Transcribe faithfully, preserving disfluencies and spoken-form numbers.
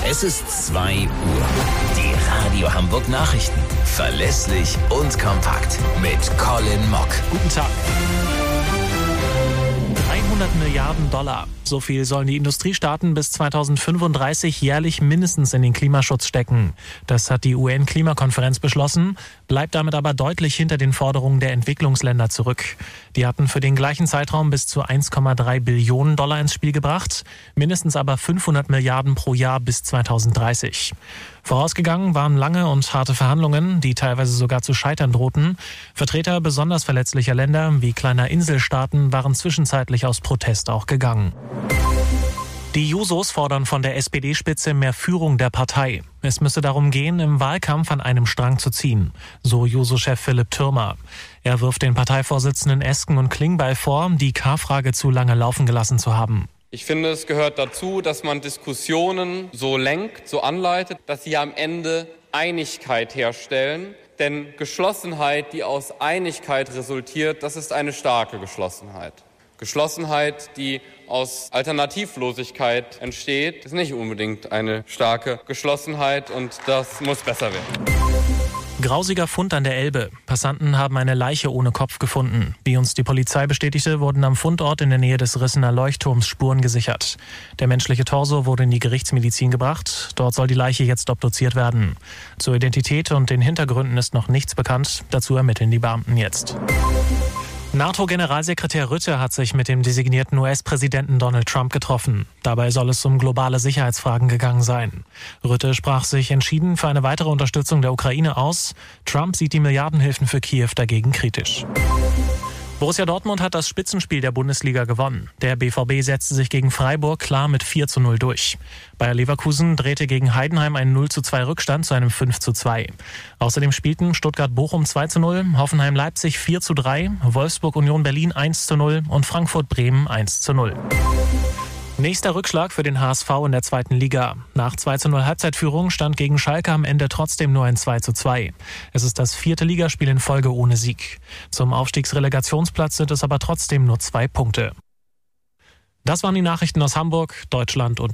Es ist zwei Uhr. Die Radio Hamburg Nachrichten. Verlässlich und kompakt. Mit Colin Mock. Guten Tag. dreihundert Milliarden Dollar. So viel sollen die Industriestaaten bis zweitausendfünfunddreißig jährlich mindestens in den Klimaschutz stecken. Das hat die U N-Klimakonferenz beschlossen, bleibt damit aber deutlich hinter den Forderungen der Entwicklungsländer zurück. Die hatten für den gleichen Zeitraum bis zu eins Komma drei Billionen Dollar ins Spiel gebracht, mindestens aber fünfhundert Milliarden pro Jahr bis zweitausenddreißig. Vorausgegangen waren lange und harte Verhandlungen, die teilweise sogar zu scheitern drohten. Vertreter besonders verletzlicher Länder wie kleiner Inselstaaten waren zwischenzeitlich aus Protest auch gegangen. Die Jusos fordern von der S P D-Spitze mehr Führung der Partei. Es müsse darum gehen, im Wahlkampf an einem Strang zu ziehen, so Juso-Chef Philipp Thürmer. Er wirft den Parteivorsitzenden Esken und Klingbeil vor, die K-Frage zu lange laufen gelassen zu haben. Ich finde, es gehört dazu, dass man Diskussionen so lenkt, so anleitet, dass sie am Ende Einigkeit herstellen. Denn Geschlossenheit, die aus Einigkeit resultiert, das ist eine starke Geschlossenheit. Geschlossenheit, die aus Alternativlosigkeit entsteht, ist nicht unbedingt eine starke Geschlossenheit und das muss besser werden. Grausiger Fund an der Elbe. Passanten haben eine Leiche ohne Kopf gefunden. Wie uns die Polizei bestätigte, wurden am Fundort in der Nähe des Rissener Leuchtturms Spuren gesichert. Der menschliche Torso wurde in die Gerichtsmedizin gebracht. Dort soll die Leiche jetzt obduziert werden. Zur Identität und den Hintergründen ist noch nichts bekannt. Dazu ermitteln die Beamten jetzt. NATO-Generalsekretär Rutte hat sich mit dem designierten U S-Präsidenten Donald Trump getroffen. Dabei soll es um globale Sicherheitsfragen gegangen sein. Rutte sprach sich entschieden für eine weitere Unterstützung der Ukraine aus. Trump sieht die Milliardenhilfen für Kiew dagegen kritisch. Borussia Dortmund hat das Spitzenspiel der Bundesliga gewonnen. Der B V B setzte sich gegen Freiburg klar mit vier zu null durch. Bayer Leverkusen drehte gegen Heidenheim einen null zu zwei Rückstand zu einem fünf zu zwei. Außerdem spielten Stuttgart-Bochum zwei zu null, Hoffenheim-Leipzig vier zu drei, Wolfsburg-Union Berlin eins zu null und Frankfurt-Bremen eins zu null. Nächster Rückschlag für den H S V in der zweiten Liga. Nach zwei zu null Halbzeitführung stand gegen Schalke am Ende trotzdem nur ein zwei zu zwei. Es ist das vierte Ligaspiel in Folge ohne Sieg. Zum Aufstiegsrelegationsplatz sind es aber trotzdem nur zwei Punkte. Das waren die Nachrichten aus Hamburg, Deutschland und